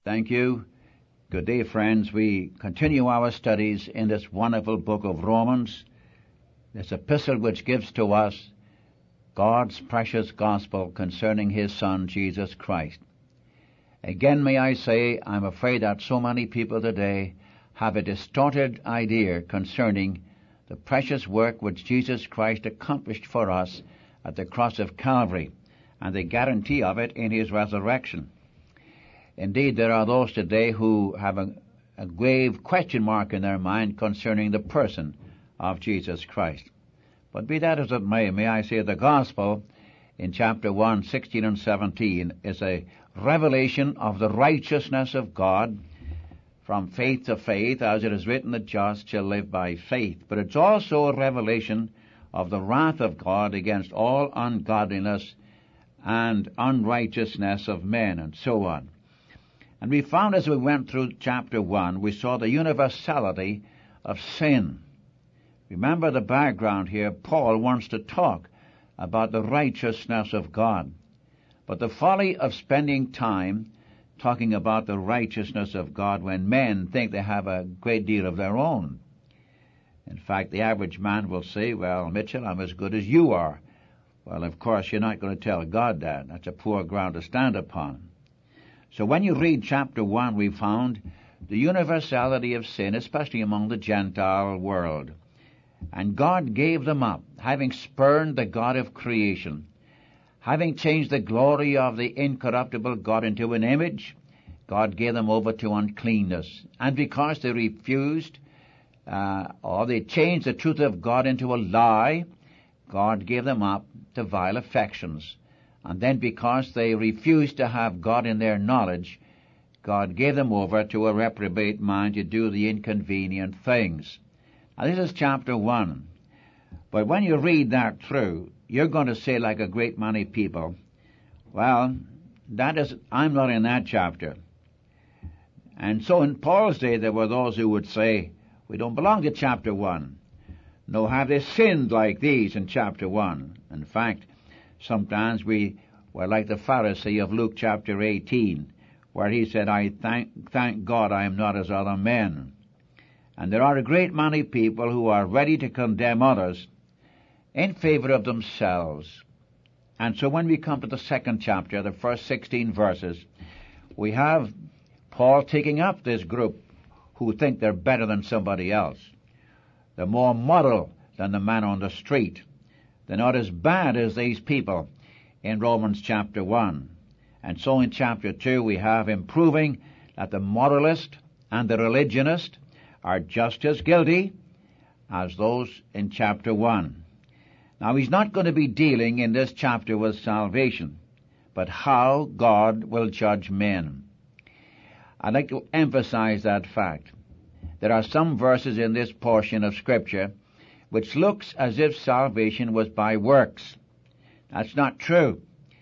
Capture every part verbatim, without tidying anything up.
Thank you. Good day, friends. We continue our studies in this wonderful book of Romans, this epistle which gives to us God's precious gospel concerning His Son, Jesus Christ. Again, may I say, I'm afraid that so many people today have a distorted idea concerning the precious work which Jesus Christ accomplished for us at the cross of Calvary, and the guarantee of it in His resurrection. Indeed, there are those today who have a, a grave question mark in their mind concerning the person of Jesus Christ. But be that as it may, may I say the gospel in chapter one, sixteen and seventeen is a revelation of the righteousness of God from faith to faith, as it is written, the just shall live by faith. But it's also a revelation of the wrath of God against all ungodliness and unrighteousness of men, and so on. And we found as we went through chapter one, we saw the universality of sin. Remember the background here. Paul wants to talk about the righteousness of God. But the folly of spending time talking about the righteousness of God when men think they have a great deal of their own. In fact, the average man will say, well, Mitchell, I'm as good as you are. Well, of course, you're not going to tell God that. That's a poor ground to stand upon. So when you read chapter one, we found the universality of sin, especially among the Gentile world. And God gave them up, having spurned the God of creation, having changed the glory of the incorruptible God into an image. God gave them over to uncleanness. And because they refused, uh, or they changed the truth of God into a lie, God gave them up to vile affections. And then because they refused to have God in their knowledge, God gave them over to a reprobate mind to do the inconvenient things. Now this is chapter one. But when you read that through, you're going to say like a great many people, well, that is, I'm not in that chapter. And so in Paul's day there were those who would say, we don't belong to chapter one. Nor have they sinned like these in chapter one. In fact, sometimes we were like the Pharisee of Luke chapter eighteen, where he said, I thank, thank God I am not as other men. And there are a great many people who are ready to condemn others in favor of themselves. And so when we come to the second chapter, the first sixteen verses, we have Paul taking up this group who think they're better than somebody else. They're more moral than the man on the street. They're not as bad as these people in Romans chapter one. And so in chapter two we have him proving that the moralist and the religionist are just as guilty as those in chapter one. Now he's not going to be dealing in this chapter with salvation, but how God will judge men. I'd like to emphasize that fact. There are some verses in this portion of Scripture which looks as if salvation was by works. That's not true.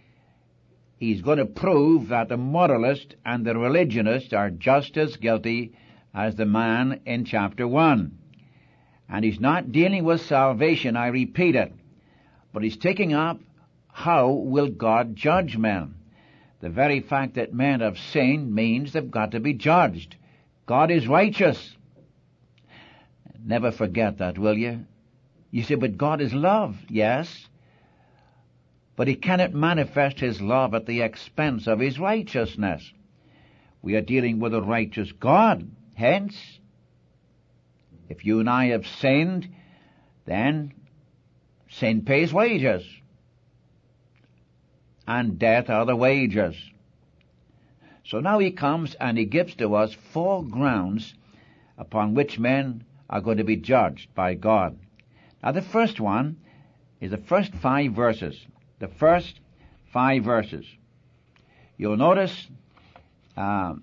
He's going to prove that the moralist and the religionist are just as guilty as the man in chapter one. And he's not dealing with salvation, I repeat it, but he's taking up how will God judge men. The very fact that men have sinned means they've got to be judged. God is righteous. Never forget that, will you? You say, but God is love. Yes. But He cannot manifest His love at the expense of His righteousness. We are dealing with a righteous God. Hence, if you and I have sinned, then sin pays wages. And death are the wages. So now He comes and He gives to us four grounds upon which men are going to be judged by God. Now the first one is the first five verses. The first five verses. You'll notice um,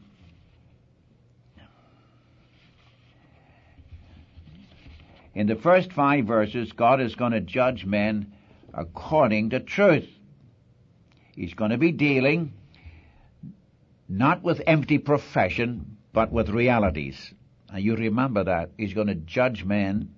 in the first five verses, God is going to judge men according to truth. He's going to be dealing not with empty profession, but with realities. And you remember that. He's going to judge men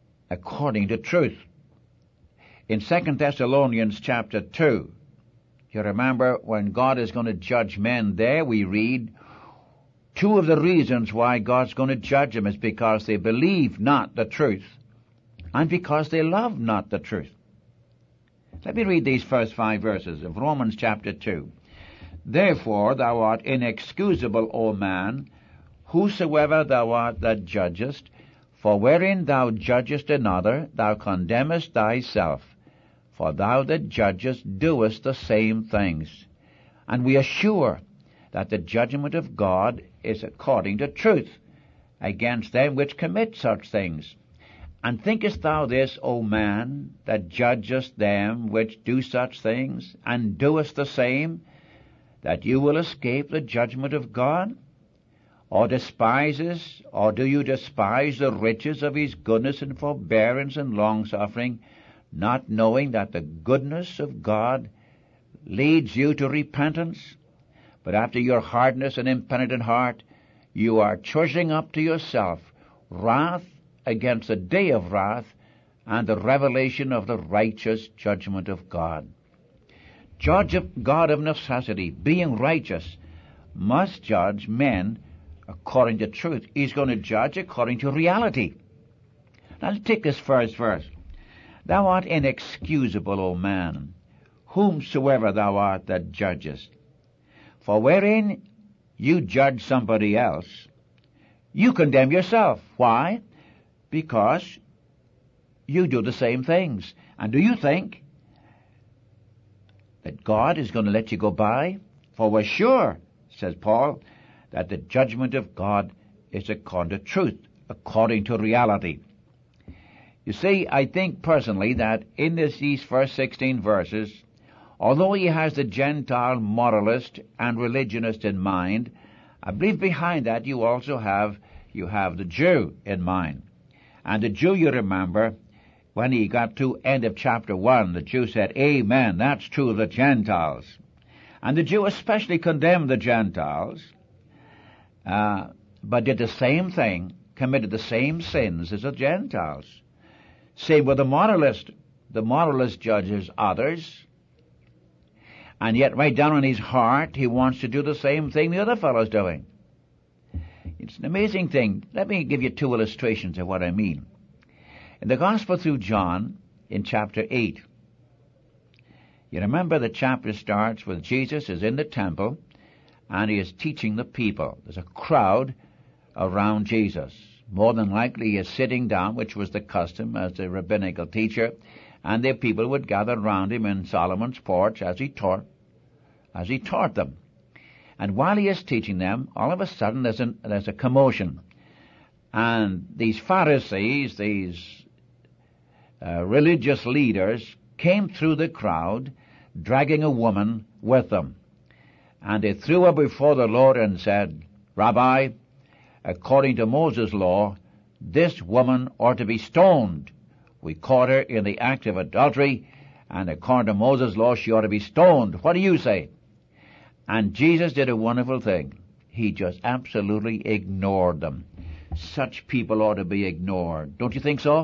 according to truth. In Second Thessalonians chapter two, You remember when God is going to judge men there, we read, two of the reasons why God's going to judge them is because they believe not the truth and because they love not the truth. Let me read these first five verses of Romans chapter two. Therefore thou art inexcusable, O man, whosoever thou art that judgest, for wherein thou judgest another, thou condemnest thyself. For thou that judgest doest the same things. And we are sure that the judgment of God is according to truth against them which commit such things. And thinkest thou this, O man, that judgest them which do such things, and doest the same, that you will escape the judgment of God? Or despises, or do you despise the riches of his goodness and forbearance and longsuffering, not knowing that the goodness of God leads you to repentance? But after your hardness and impenitent heart, you are treasuring up to yourself wrath against the day of wrath and the revelation of the righteous judgment of God. Judge of God of necessity, being righteous, must judge men according to truth. He's going to judge according to reality. Now let's take this first verse. Thou art inexcusable, O man, whomsoever thou art that judgest. For wherein you judge somebody else, you condemn yourself. Why? Because you do the same things. And do you think that God is going to let you go by? For we're sure, says Paul, that the judgment of God is according to truth, according to reality. You see, I think personally that in this, these first sixteen verses, although he has the Gentile moralist and religionist in mind, I believe behind that you also have, you have the Jew in mind. And the Jew, you remember, when he got to end of chapter one, the Jew said, Amen, that's true of the Gentiles. And the Jew especially condemned the Gentiles, uh, but did the same thing, committed the same sins as the Gentiles. Same with the moralist. The moralist judges others, and yet right down in his heart, he wants to do the same thing the other fellow's doing. It's an amazing thing. Let me give you two illustrations of what I mean. In the Gospel through John, in chapter eight, you remember the chapter starts with Jesus is in the temple, and he is teaching the people. There's a crowd around Jesus. More than likely he is sitting down, which was the custom as a rabbinical teacher, and the people would gather around him in Solomon's porch as he taught, as he taught them. And while he is teaching them, all of a sudden there's, an, there's a commotion. And these Pharisees, these uh, religious leaders, came through the crowd, dragging a woman with them. And they threw her before the Lord and said, Rabbi, according to Moses' law, this woman ought to be stoned. We caught her in the act of adultery, and according to Moses' law, she ought to be stoned. What do you say? And Jesus did a wonderful thing. He just absolutely ignored them. Such people ought to be ignored. Don't you think so?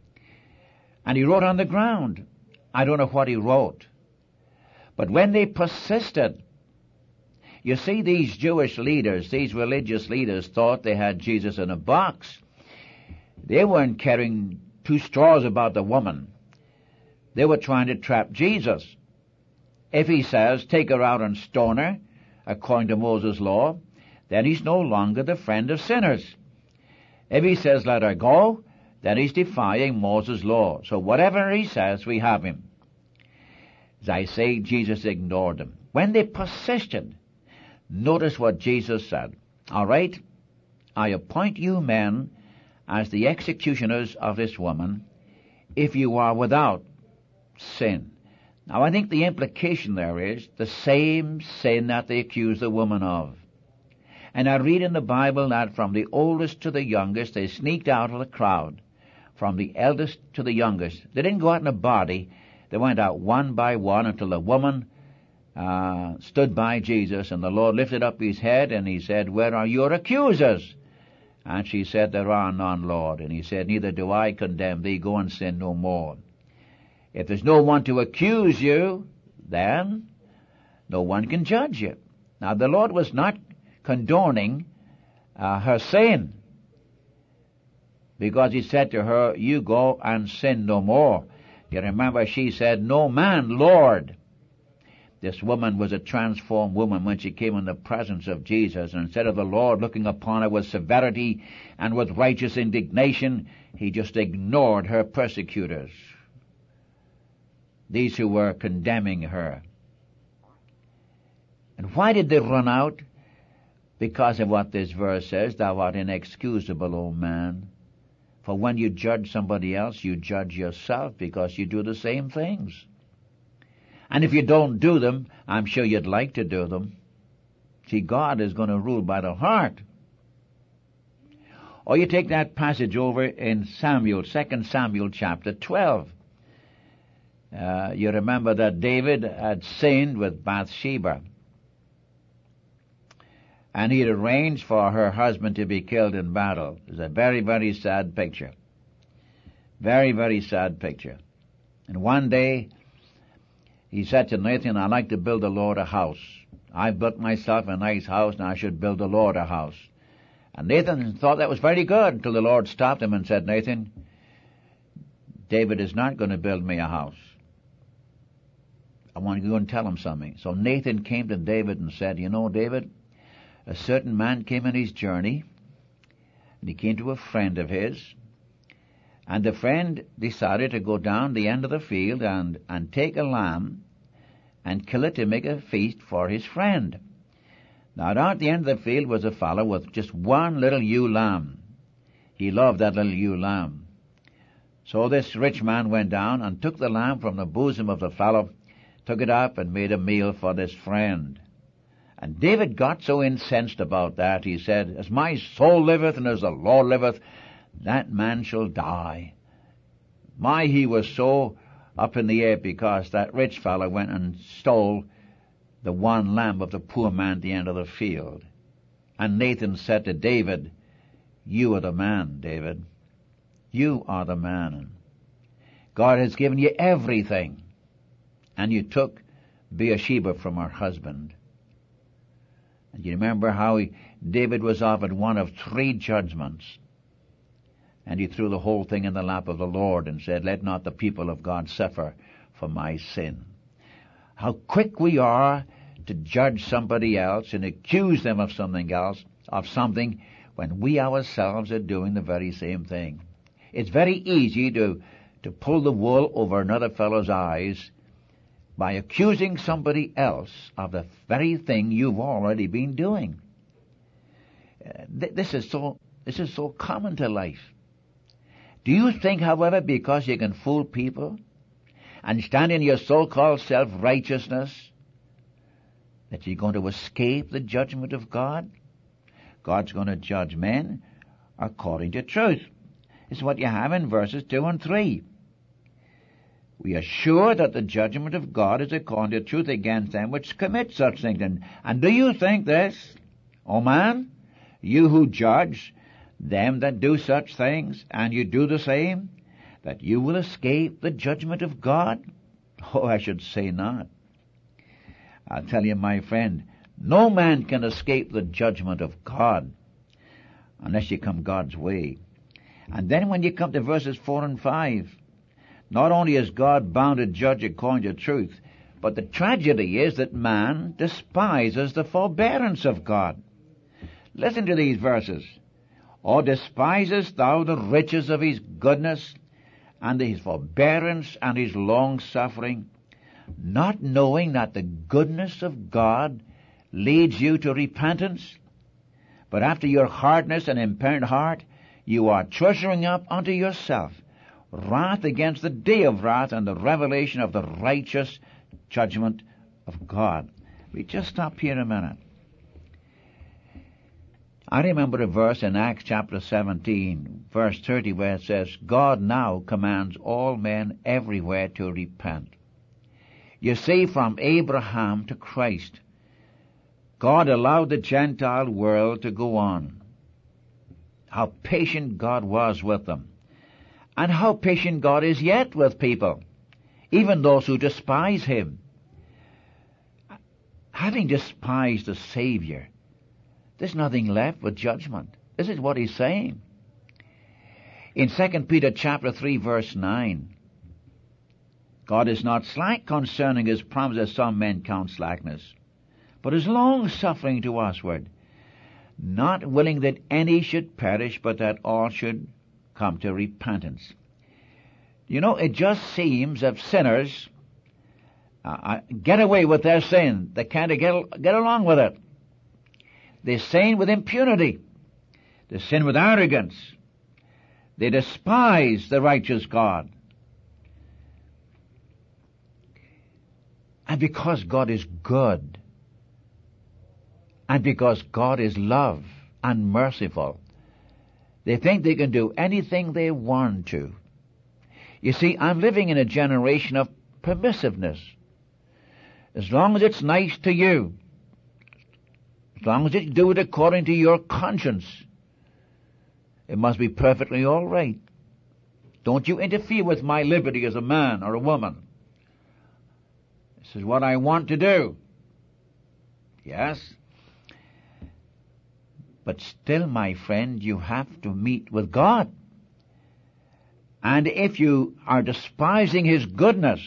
And he wrote on the ground. I don't know what he wrote. But when they persisted, you see, these Jewish leaders, these religious leaders thought they had Jesus in a box. They weren't caring two straws about the woman. They were trying to trap Jesus. If he says, take her out and stone her, according to Moses' law, then he's no longer the friend of sinners. If he says, let her go, then he's defying Moses' law. So whatever he says, we have him. As I say, Jesus ignored them. When they persisted, notice what Jesus said. All right, I appoint you men as the executioners of this woman, if you are without sin. Now, I think the implication there is the same sin that they accuse the woman of. And I read in the Bible that from the oldest to the youngest, they sneaked out of the crowd. From the eldest to the youngest. They didn't go out in a body. They went out one by one until the woman uh, stood by Jesus, and the Lord lifted up his head, and he said, where are your accusers? And she said, there are none, Lord. And he said, neither do I condemn thee. Go and sin no more. If there's no one to accuse you, then no one can judge you. Now the Lord was not condoning uh, her sin, because he said to her, you go and sin no more. You remember she said, no man, Lord. This woman was a transformed woman when she came in the presence of Jesus. And instead of the Lord looking upon her with severity and with righteous indignation, he just ignored her persecutors, these who were condemning her. And why did they run out? Because of what this verse says, thou art inexcusable, O man. For when you judge somebody else, you judge yourself, because you do the same things. And if you don't do them, I'm sure you'd like to do them. See, God is going to rule by the heart. Or you take that passage over in Samuel, Second Samuel chapter twelve. Uh, you remember that David had sinned with Bathsheba, and he had arranged for her husband to be killed in battle. It's a very, very sad picture. Very, very sad picture. And one day, he said to Nathan, I'd like to build the Lord a house. I've built myself a nice house, and I should build the Lord a house. And Nathan thought that was very good, until the Lord stopped him and said, Nathan, David is not going to build me a house. I want you to go and tell him something. So Nathan came to David and said, you know, David, a certain man came on his journey, and he came to a friend of his, and the friend decided to go down the end of the field and, and take a lamb and kill it to make a feast for his friend. Now down at the end of the field was a fellow with just one little ewe lamb. He loved that little ewe lamb. So this rich man went down and took the lamb from the bosom of the fellow, took it up and made a meal for this friend. And David got so incensed about that, he said, as my soul liveth and as the Lord liveth, that man shall die. My, he was so up in the air because that rich fellow went and stole the one lamb of the poor man at the end of the field. And Nathan said to David, you are the man, David. You are the man. God has given you everything. And you took Bathsheba from her husband. And you remember how he, David was offered one of three judgments. And he threw the whole thing in the lap of the Lord and said, let not the people of God suffer for my sin. How quick we are to judge somebody else and accuse them of something else, of something, when we ourselves are doing the very same thing. It's very easy to, to pull the wool over another fellow's eyes by accusing somebody else of the very thing you've already been doing. Uh, th- this is so, this is so common to life. Do you think, however, because you can fool people and stand in your so-called self-righteousness, that you're going to escape the judgment of God? God's going to judge men according to truth. This is what you have in verses two and three. We are sure that the judgment of God is according to truth against them which commit such things. And, and do you think this, O man, you who judge them that do such things, and you do the same, that you will escape the judgment of God? Oh, I should say not. I'll tell you, my friend, no man can escape the judgment of God unless you come God's way. And then when you come to verses four and five, not only is God bound to judge according to truth, but the tragedy is that man despises the forbearance of God. Listen to these verses. Or despisest thou the riches of his goodness, and his forbearance, and his long-suffering, not knowing that the goodness of God leads you to repentance? But after your hardness and impenitent heart, you are treasuring up unto yourself wrath against the day of wrath and the revelation of the righteous judgment of God. We just stop here a minute. I remember a verse in Acts chapter seventeen, verse thirty, where it says, God now commands all men everywhere to repent. You see, from Abraham to Christ, God allowed the Gentile world to go on. How patient God was with them. And how patient God is yet with people, even those who despise him. having despised the Savior, there's nothing left but judgment. This is what he's saying. In Second Peter chapter three, verse nine, God is not slack concerning his promise, as some men count slackness, but is long-suffering to usward, not willing that any should perish, but that all should come to repentance. You know, it just seems if sinners uh, get away with their sin, they can't get, get along with it. They sin with impunity. They sin with arrogance. They despise the righteous God. And because God is good, and because God is love and merciful, they think they can do anything they want to. You see, I'm living in a generation of permissiveness. As long as it's nice to you, as long as you do it according to your conscience, it must be perfectly all right. Don't you interfere with my liberty as a man or a woman. This is what I want to do. Yes? But still, my friend, you have to meet with God. And if you are despising his goodness,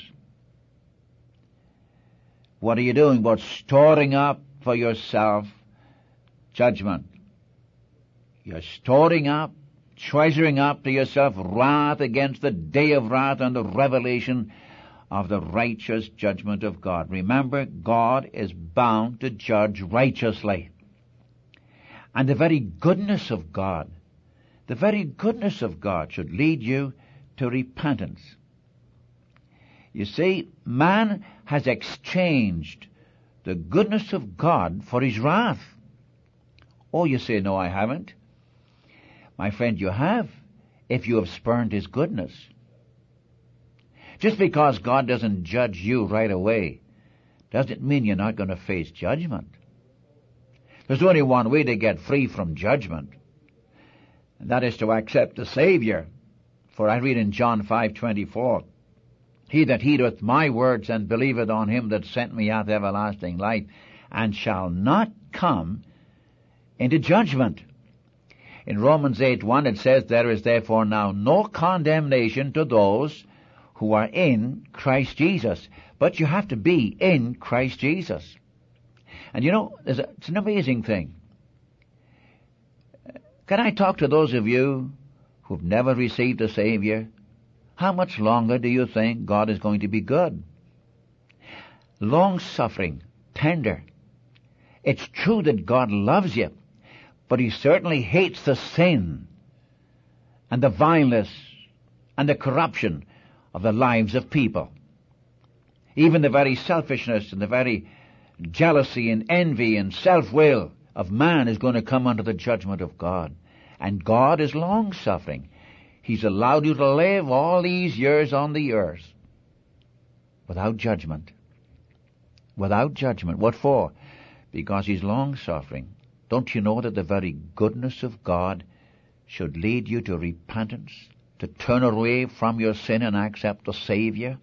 what are you doing but storing up for yourself judgment? You're storing up, treasuring up to yourself wrath against the day of wrath and the revelation of the righteous judgment of God. Remember, God is bound to judge righteously. And the very goodness of God, the very goodness of God should lead you to repentance. You see, man has exchanged the goodness of God for his wrath. Oh, you say, no, I haven't. My friend, you have, if you have spurned his goodness. Just because God doesn't judge you right away doesn't mean you're not going to face judgment. There's only one way to get free from judgment, and that is to accept the Savior. For I read in John five twenty-four, he that heareth my words and believeth on him that sent me hath everlasting life, and shall not come into judgment. In Romans eight one it says, there is therefore now no condemnation to those who are in Christ Jesus. But you have to be in Christ Jesus. And you know, it's an amazing thing. Can I talk to those of you who've never received a Savior? How much longer do you think God is going to be good? Long-suffering, tender. It's true that God loves you, but he certainly hates the sin and the vileness and the corruption of the lives of people. Even the very selfishness and the very jealousy and envy and self-will of man is going to come under the judgment of God. And God is long-suffering. He's allowed you to live all these years on the earth without judgment. Without judgment. What for? Because he's long-suffering. Don't you know that the very goodness of God should lead you to repentance, to turn away from your sin and accept the Savior?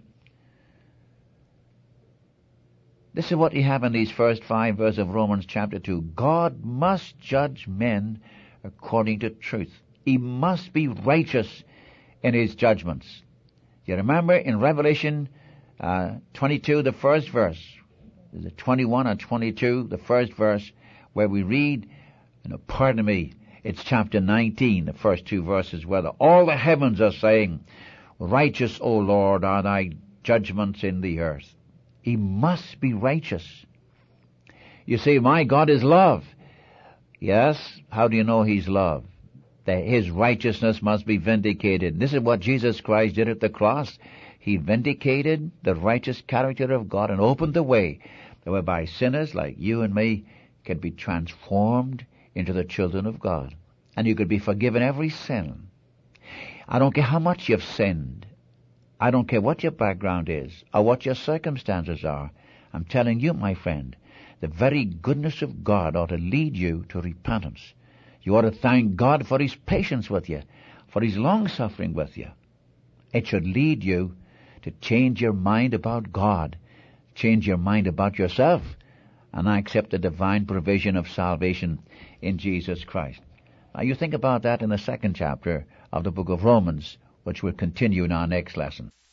This is what you have in these first five verses of Romans chapter two. God must judge men according to truth. He must be righteous in his judgments. You remember in Revelation uh, twenty-two, the first verse, is it twenty-one or twenty-two, the first verse, where we read, you know, pardon me, it's chapter nineteen, the first two verses, where the, all the heavens are saying, righteous, O Lord, are thy judgments in the earth. He must be righteous. You say, my God is love. Yes, how do you know he's love? That his righteousness must be vindicated. This is what Jesus Christ did at the cross. He vindicated the righteous character of God and opened the way whereby sinners like you and me can be transformed into the children of God. And you could be forgiven every sin. I don't care how much you've sinned. I don't care what your background is or what your circumstances are. I'm telling you, my friend, the very goodness of God ought to lead you to repentance. You ought to thank God for his patience with you, for his long-suffering with you. It should lead you to change your mind about God, change your mind about yourself, and I accept the divine provision of salvation in Jesus Christ. Now you think about that in the second chapter of the book of Romans, which will continue in our next lesson.